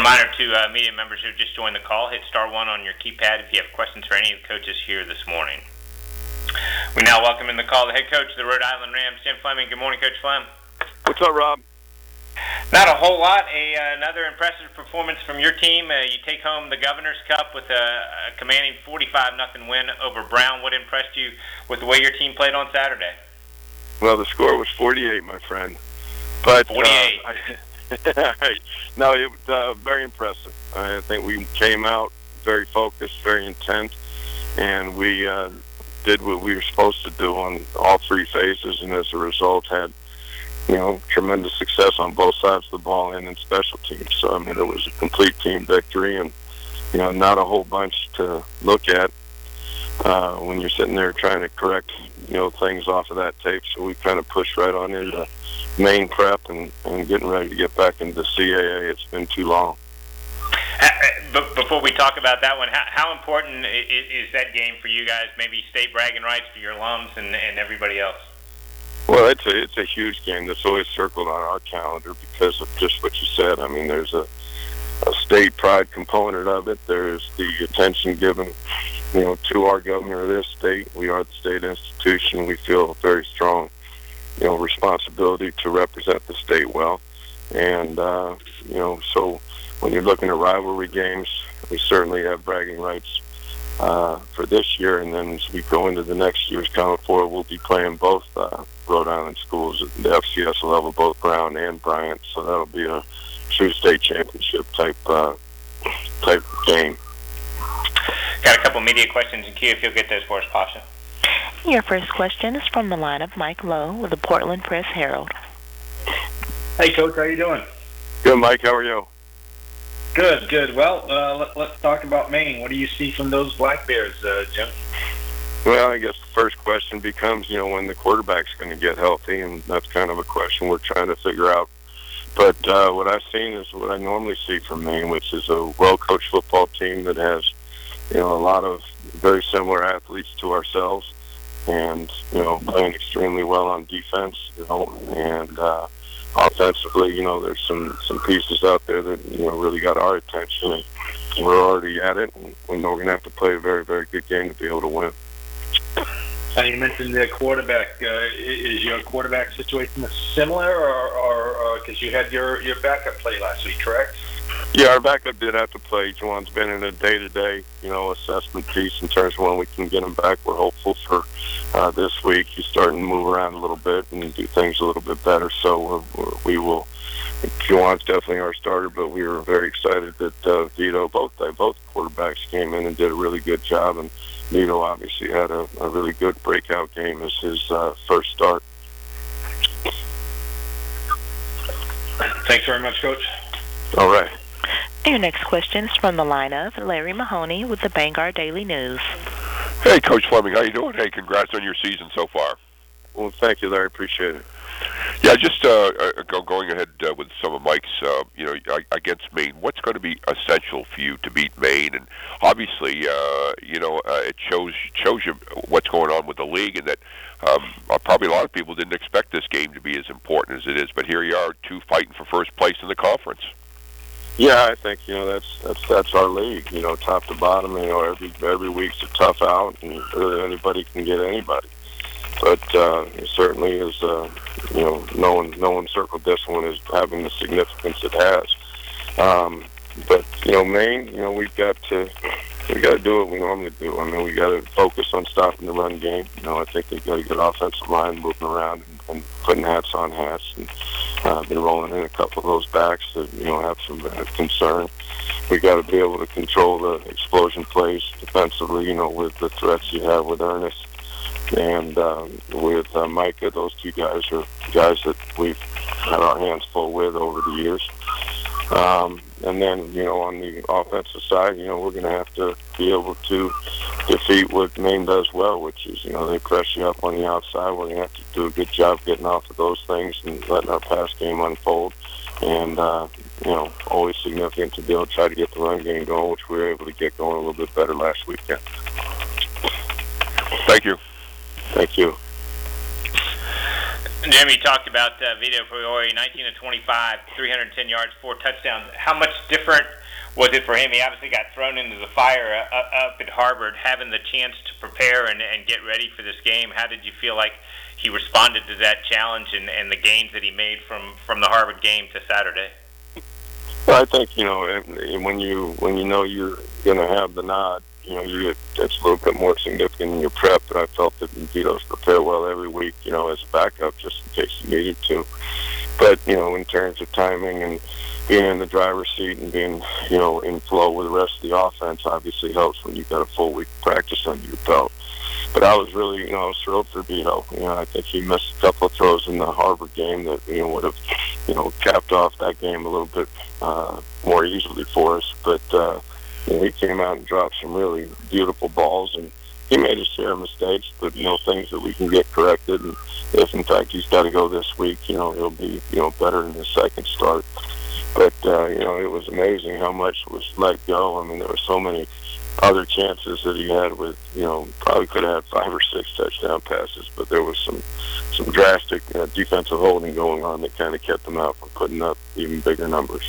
reminder to media members who just joined the call, hit *1 on your keypad if you have questions for any of the coaches here this morning. We now welcome in the call the head coach of the Rhode Island Rams, Jim Fleming. Good morning, Coach Flem. What's up, Rob? Not a whole lot. Another impressive performance from your team. You take home the Governor's Cup with a commanding 45-0 win over Brown. What impressed you with the way your team played on Saturday? Well, the score was 48, my friend. But 48. No, it was very impressive. I think we came out very focused, very intent, and we did what we were supposed to do on all three phases, and as a result had tremendous success on both sides of the ball and in special teams. So, I mean, it was a complete team victory and, not a whole bunch to look at when you're sitting there trying to correct, things off of that tape. So we kind of pushed right on into main prep and getting ready to get back into the CAA. It's been too long. But before we talk about that one, how important is that game for you guys? Maybe state bragging rights for your alums and everybody else? Well, it's a huge game that's always circled on our calendar because of just what you said. I mean, there's a state pride component of it. There's the attention given, to our governor of this state. We are the state institution. We feel a very strong, responsibility to represent the state well. And, so when you're looking at rivalry games, we certainly have bragging rights for this year, and then as we go into the next year's Common Four, we'll be playing both Rhode Island schools at the FCS level, both Brown and Bryant. So that'll be a true state championship type game. Got a couple media questions in queue. If you'll get those for us, Pasha. Your first question is from the line of Mike Lowe with the Portland Press Herald. Hey, Coach, how you doing? Good, Mike. How are you? Good. Well, let's talk about Maine. What do you see from those Black Bears, Jim? Well, I guess the first question becomes, when the quarterback's going to get healthy, and that's kind of a question we're trying to figure out. But what I've seen is what I normally see from Maine, which is a well-coached football team that has, a lot of very similar athletes to ourselves, and playing extremely well on defense, and offensively, there's some pieces out there that really got our attention, and we're already at it. And we know we're going to have to play a very, very good game to be able to win. And you mentioned the quarterback. Is your quarterback situation similar, or because you had your backup play last week, correct? Yeah, our backup did have to play. Juwan's been in a day-to-day, assessment piece in terms of when we can get him back. We're hopeful for this week. He's starting to move around a little bit and do things a little bit better. So we will. Juwan's definitely our starter, but we were very excited that Vito, both quarterbacks came in and did a really good job, and Vito obviously had a really good breakout game as his first start. Thanks very much, Coach. All right. Your next question is from the line of Larry Mahoney with the Bangor Daily News. Hey, Coach Fleming, how you doing? Hey, congrats on your season so far. Well, thank you, Larry. Appreciate it. Yeah, just going ahead with some of Mike's, against Maine. What's going to be essential for you to beat Maine? And obviously, it shows you what's going on with the league, and that probably a lot of people didn't expect this game to be as important as it is. But here you are, two fighting for first place in the conference. Yeah, I think that's our league. Top to bottom. Every week's a tough out, and really anybody can get anybody. But it certainly is. No one circled this one as having the significance it has. But Maine, we've got to do what we normally do. I mean, we got to focus on stopping the run game. I think they've got a good offensive line moving around and putting hats on hats, and been rolling in a couple of those backs that have some concern. We got to be able to control the explosion plays defensively. With the threats you have with Ernest and with Micah. Those two guys are guys that we've had our hands full with over the years. And then, on the offensive side, we're going to have to be able to defeat what Maine does well, which is, they press you up on the outside. We're going to have to do a good job getting off of those things and letting our pass game unfold. And, always significant to be able to try to get the run game going, which we were able to get going a little bit better last weekend. Thank you. Thank you. Jim, you talked about Vito Fiore, 19 of 25, 310 yards, 4 touchdowns. How much different was it for him? He obviously got thrown into the fire up at Harvard, having the chance to prepare and get ready for this game. How did you feel like he responded to that challenge and the gains that he made from the Harvard game to Saturday? Well, I think when you know you're going to have the nod, that's a little bit more significant in your prep. And I felt that Vito's prepared well every week, as a backup, just in case he needed to. But in terms of timing and being in the driver's seat and being in flow with the rest of the offense, obviously helps when you've got a full week of practice under your belt. But I was really, I was thrilled for Vito. I think he missed a couple of throws in the Harvard game that, would have, capped off that game a little bit more easily for us. But, he came out and dropped some really beautiful balls, and he made his share of mistakes, but, things that we can get corrected. And if, in fact, he's got to go this week, he'll be, better in his second start. But, it was amazing how much was let go. I mean, there were so many other chances that he had with, probably could have had 5 or 6 touchdown passes, but there was some drastic defensive holding going on that kind of kept them out from putting up even bigger numbers.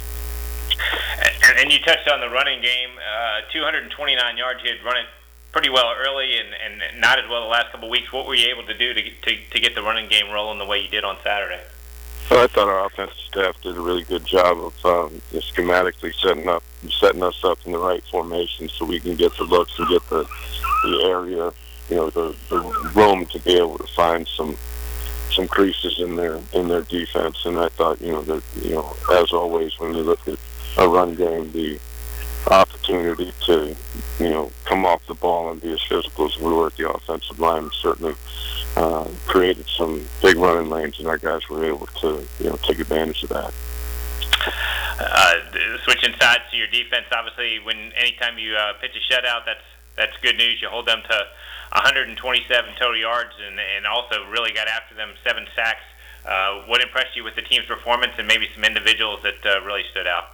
And you touched on the running game, 229 yards. You had run it pretty well early and not as well the last couple of weeks. What were you able to do to get the running game rolling the way you did on Saturday? Well, I thought our offensive staff did a really good job of schematically setting us up in the right formation so we can get the looks and get the area, the room to be able to find some creases in their defense. And I thought, that as always, when you look at a run game, the opportunity to come off the ball and be as physical as we were at the offensive line certainly created some big running lanes, and our guys were able to take advantage of that. Switching sides to your defense, obviously, anytime you pitch a shutout, that's good news. You hold them to 127 total yards, and also really got after them, 7 sacks. What impressed you with the team's performance, and maybe some individuals that really stood out?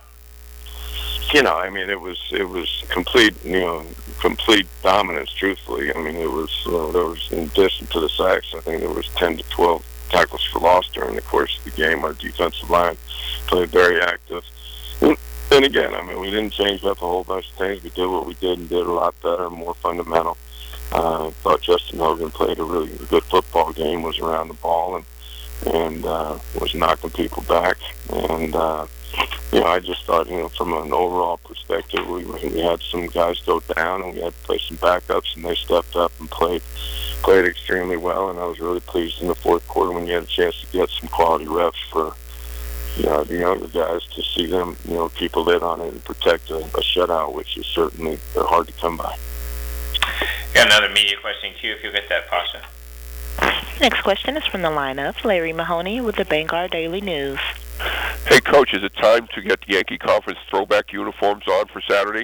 It was complete dominance, truthfully. I mean, there was, in addition to the sacks, I think there was 10 to 12 tackles for loss during the course of the game. Our defensive line played very active. And again, we didn't change up a whole bunch of things. We did what we did and did a lot better, more fundamental. I thought Justin Hogan played a really good football game, was around the ball and was knocking people back. And, I just thought, from an overall perspective, we had some guys go down and we had to play some backups, and they stepped up and played extremely well. And I was really pleased in the fourth quarter when you had a chance to get some quality reps for, the younger guys, to see them, keep a lid on it and protect a shutout, which is certainly hard to come by. Got another media question, Q, if you'll get that, Pasha. Next question is from the line of Larry Mahoney with the Vanguard Daily News. Hey, Coach, is it time to get the Yankee Conference throwback uniforms on for Saturday?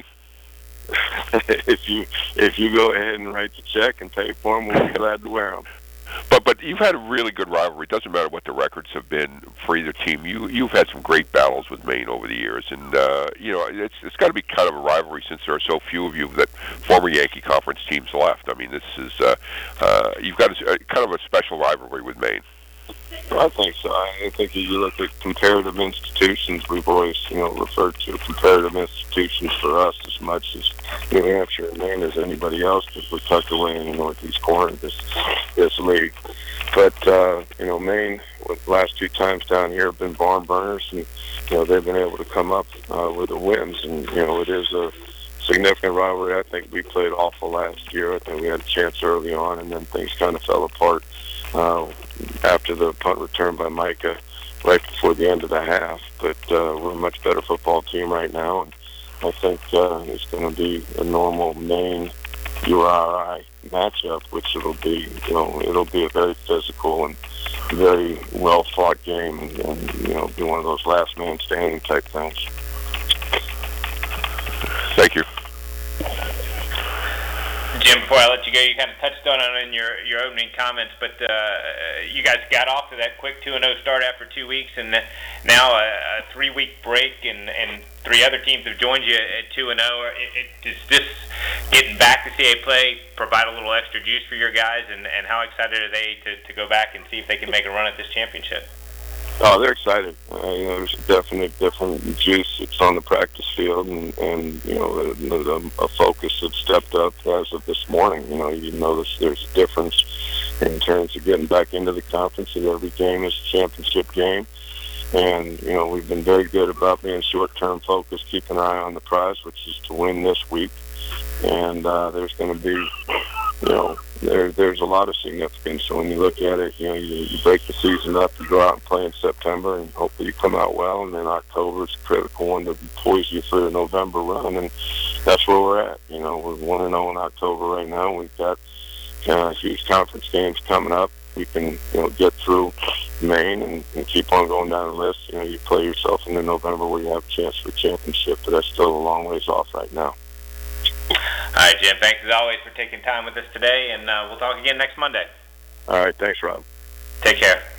If you go ahead and write the check and pay for them, we'll be glad to wear them. But you've had a really good rivalry. It doesn't matter what the records have been for either team. You've had some great battles with Maine over the years, and it's got to be kind of a rivalry since there are so few of you that former Yankee Conference teams left. I mean, this is you've got kind of a special rivalry with Maine. I think so. I think if you look at comparative institutions, we've always, referred to comparative institutions for us as much as New Hampshire and Maine as anybody else, because we're tucked away in the northeast corner of this league. But, Maine, the last 2 times down here have been barn burners, and, they've been able to come up with the wins. And, it is a significant rivalry. I think we played awful last year. I think we had a chance early on, and then things kind of fell apart after the punt return by Micah right before the end of the half. But we're a much better football team right now, and I think it's going to be a normal Maine URI matchup, which it'll be a very physical and very well fought game, and be one of those last man standing type things. Thank you. Jim, before I let you go, you kind of touched on it in your opening comments, but you guys got off to that quick 2-0 start after 2 weeks, and now a 3-week break, and 3 other teams have joined you at 2-0. Does this getting back to CAA play provide a little extra juice for your guys, and how excited are they to go back and see if they can make a run at this championship? Oh, they're excited. There's a definite different juice. It's on the practice field, and a focus that stepped up as of this morning. You notice there's a difference in terms of getting back into the conference. That every game is a championship game, and we've been very good about being short-term focused, keeping an eye on the prize, which is to win this week. And there's going to be, there's a lot of significance. So when you look at it, you break the season up, you go out and play in September, and hopefully you come out well. And then October is a critical one to poise you for the November run, and that's where we're at. We're 1-0 in October right now. We've got huge conference games coming up. We can, get through Maine and keep on going down the list. You play yourself into November where you have a chance for a championship, but that's still a long ways off right now. All right, Jim, thanks as always for taking time with us today, and we'll talk again next Monday. All right, thanks, Rob. Take care.